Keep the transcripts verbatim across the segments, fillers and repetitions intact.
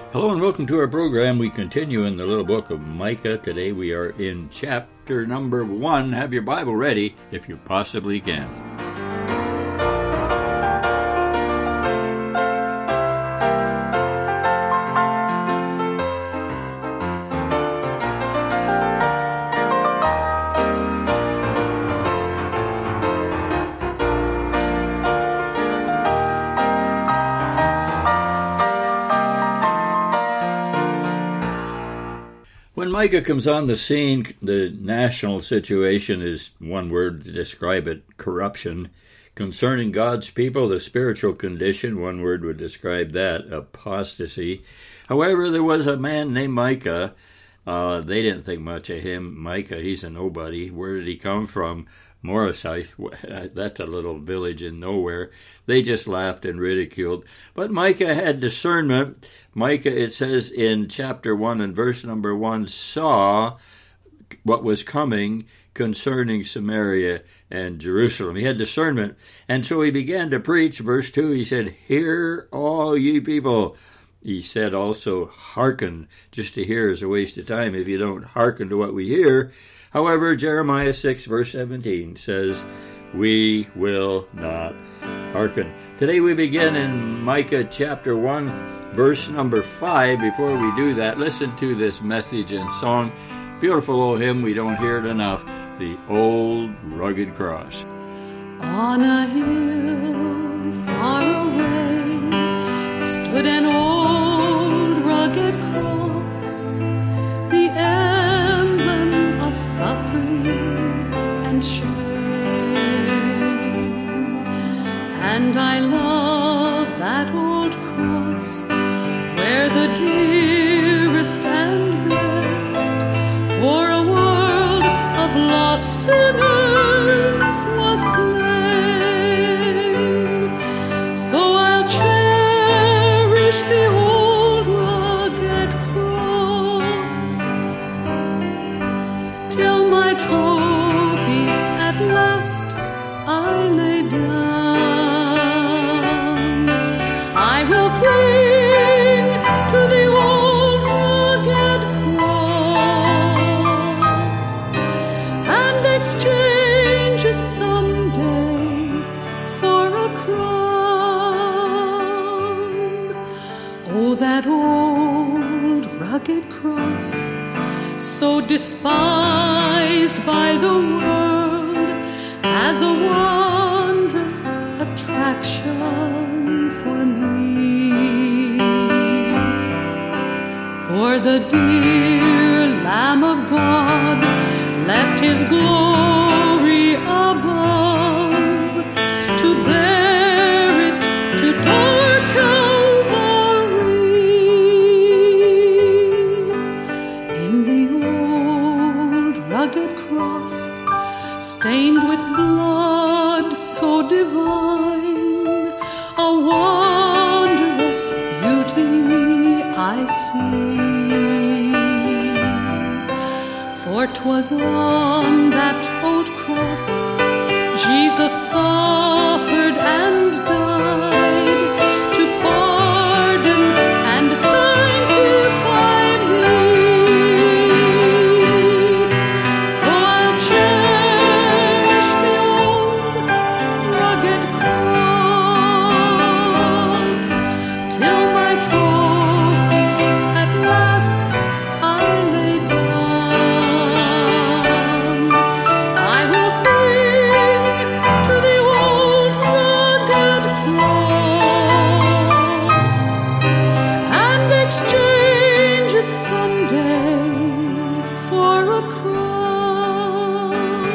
Hello and welcome to our program. We continue in the little book of Micah. Today we are in chapter number one. Have your Bible ready if you possibly can. When Micah comes on the scene, the national situation is one word to describe it: corruption. Concerning God's people, the spiritual condition, one word would describe that: apostasy. However, there was a man named Micah. Uh, they didn't think much of him. Micah, he's a nobody. Where did he come from? Morrisite, that's a little village in nowhere. They just laughed and ridiculed. But Micah had discernment. Micah, it says in chapter one and verse number one, saw what was coming concerning Samaria and Jerusalem. He had discernment. And so he began to preach. Verse two, he said, "Hear, all ye people." He said also, hearken. Just to hear is a waste of time if you don't hearken to what we hear. However, Jeremiah six, verse seventeen says, we will not hearken. Today we begin in Micah chapter one, verse number five. Before we do that, listen to this message and song. Beautiful old hymn, we don't hear it enough. The Old Rugged Cross. On a hill far away stood an old rugged cross, the emblem of suffering and shame. And I love that old cross, where the dearest and best for a world of lost sinners was slain. So I'll cherish the old rugged cross till my trophies at last I lay down. I will cling to the old rugged cross and exchange it someday for a crown. Oh, that old rugged cross, so despised by the world as a wondrous attraction for me. For the dear Lamb of God left his glory above to bear it to dark Calvary. In the old rugged cross, stained with blood so divine, a wondrous beauty I see. For 'twas on that old cross Jesus suffered and died to pardon and sanctify me. So I'll cherish the old rugged cross till my trophies at last I lay down. I will cling to the old rugged cross and exchange it someday for a crown.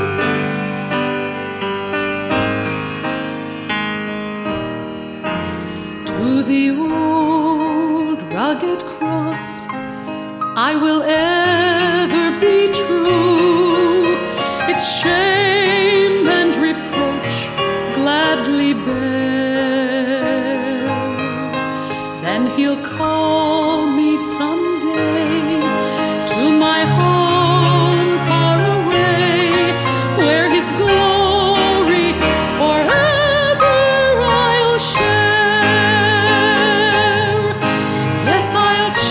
To the old rugged cross I will ever be true, its shame and reproach gladly bear. Then he'll call me someday to my home far away, where his glory forever I'll share. Yes, I'll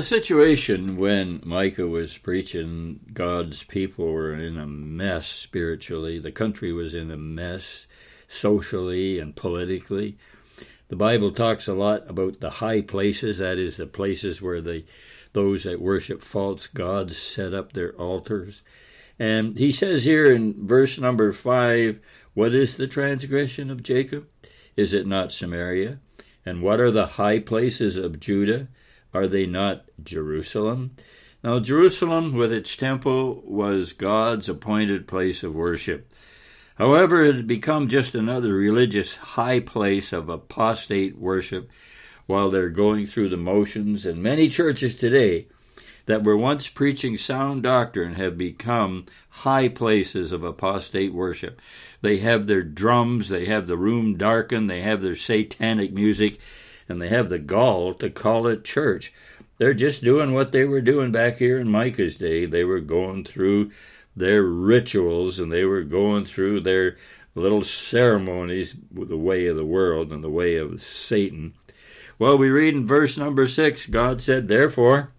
the situation when Micah was preaching, God's people were in a mess spiritually. The country was in a mess socially and politically. The Bible talks a lot about the high places, that is, the places where the those that worship false gods set up their altars. And he says here in verse number five, what is the transgression of Jacob? Is it not Samaria? And what are the high places of Judah? Are they not Jerusalem? Now, Jerusalem, with its temple, was God's appointed place of worship. However, it had become just another religious high place of apostate worship while they're going through the motions. And many churches today that were once preaching sound doctrine have become high places of apostate worship. They have their drums, they have the room darkened, they have their satanic music, and they have the gall to call it church. They're just doing what they were doing back here in Micah's day. They were going through their rituals, and they were going through their little ceremonies with the way of the world and the way of Satan. Well, we read in verse number six, God said, therefore,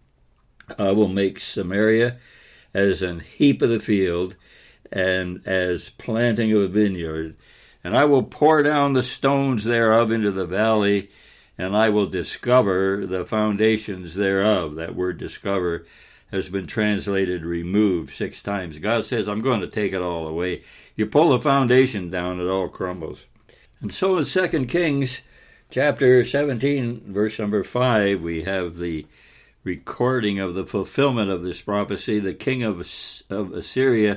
I will make Samaria as an heap of the field, and as planting of a vineyard, and I will pour down the stones thereof into the valley, and I will discover the foundations thereof. That word discover has been translated remove six times. God says, I'm going to take it all away. You pull the foundation down, it all crumbles. And so in Second Kings chapter seventeen, verse number five, we have the recording of the fulfillment of this prophecy. The king of, of Assyria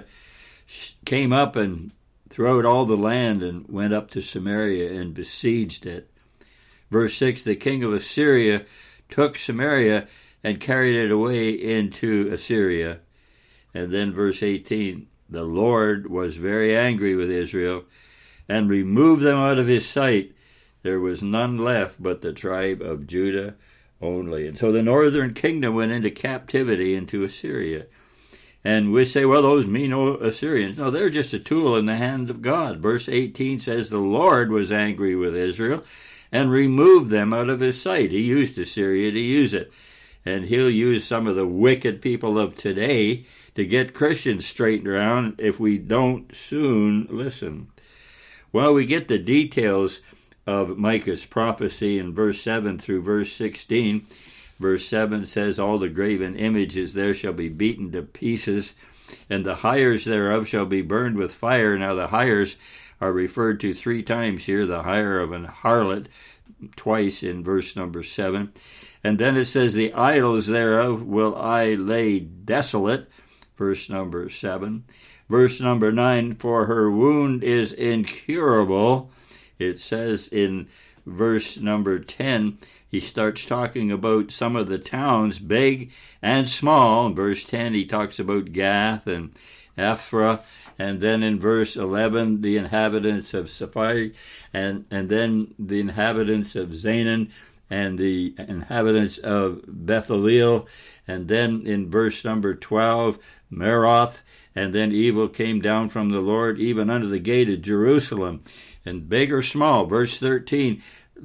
came up and throughout all the land and went up to Samaria and besieged it. Verse six, the king of Assyria took Samaria and carried it away into Assyria. And then verse eighteen, the Lord was very angry with Israel and removed them out of his sight. There was none left but the tribe of Judah only. And so the northern kingdom went into captivity into Assyria. And we say, well, those mean Assyrians. No, they're just a tool in the hand of God. Verse eighteen says, the Lord was angry with Israel and removed them out of his sight. He used Assyria to use it. And he'll use some of the wicked people of today to get Christians straightened around if we don't soon listen. Well, we get the details of Micah's prophecy in verse seven through verse sixteen. Verse seven says, all the graven images there shall be beaten to pieces, and the hires thereof shall be burned with fire. Now the hires are referred to three times here, the hire of an harlot, twice in verse number seven. And then it says, the idols thereof will I lay desolate, verse number seven. Verse number nine, for her wound is incurable. It says in verse number ten, he starts talking about some of the towns, big and small. In verse ten, he talks about Gath and Ephraim. And then in verse eleven, the inhabitants of Sapphire, and, and then the inhabitants of Zanan, and the inhabitants of Bethaleel. And then in verse number twelve, Meroth. And then evil came down from the Lord, even unto the gate of Jerusalem. And big or small, verse thirteen,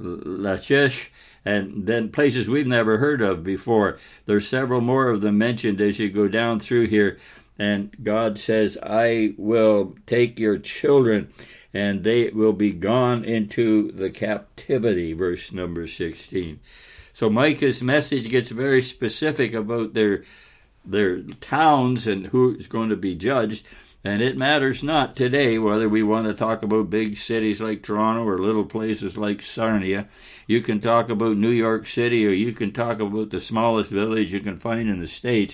Lachish, and then places we've never heard of before. There's several more of them mentioned as you go down through here. And God says, I will take your children, and they will be gone into the captivity, verse number sixteen. So Micah's message gets very specific about their, their towns and who's going to be judged. And it matters not today whether we want to talk about big cities like Toronto or little places like Sarnia. You can talk about New York City, or you can talk about the smallest village you can find in the States.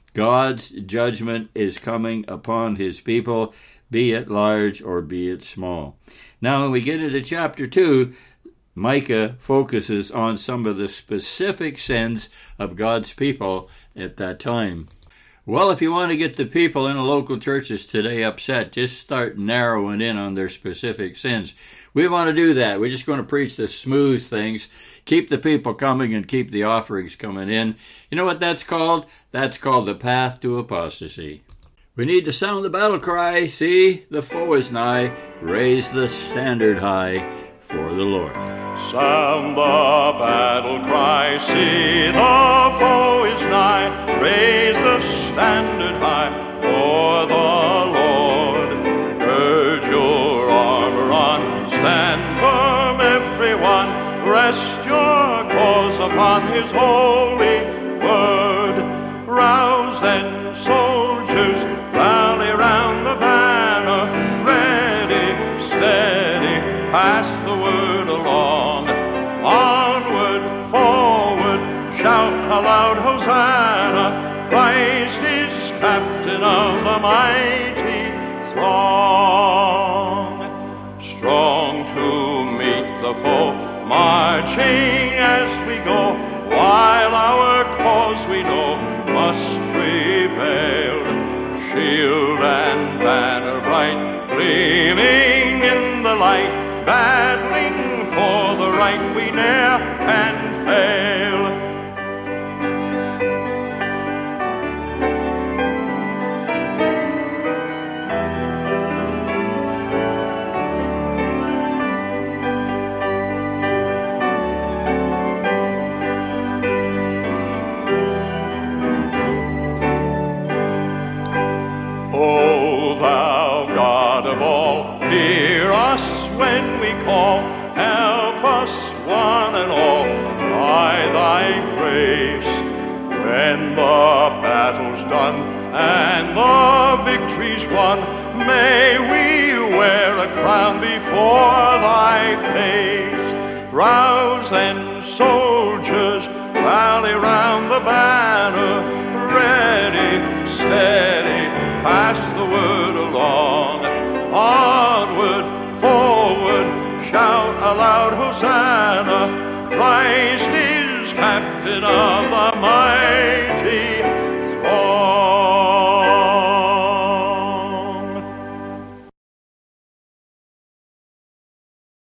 God's judgment is coming upon his people, be it large or be it small. Now, when we get into chapter two, Micah focuses on some of the specific sins of God's people at that time. Well, if you want to get the people in the local churches today upset, just start narrowing in on their specific sins. We want to do that. We're just going to preach the smooth things, keep the people coming and keep the offerings coming in. You know what that's called? That's called the path to apostasy. We need to sound the battle cry. See, the foe is nigh. Raise the standard high for the Lord. Sound the battle cry, see the foe is nigh, raise the standard high for the Lord. Gird your armor on, stand firm everyone, rest your cause upon his holy word. Rouse then, soldiers, rally round the banner, ready, steady, pass the word along. Onward, forward, shout aloud, Hosanna, Christ is captain of the mighty throng. Strong to meet the foe, marching as we go, while our cause we know must prevail. Shield and banner bright, gleaming in the light, battling for the right we ne'er can fail. O thou God of all, hear us when we call, help us one and all by thy grace. When the battle's done and the victory's won, may we wear a crown before thy face. Rouse then, soldiers, rally round the banner, ready, steady, pass the word along. Onward, forward, shout aloud, Hosanna, Christ is captain of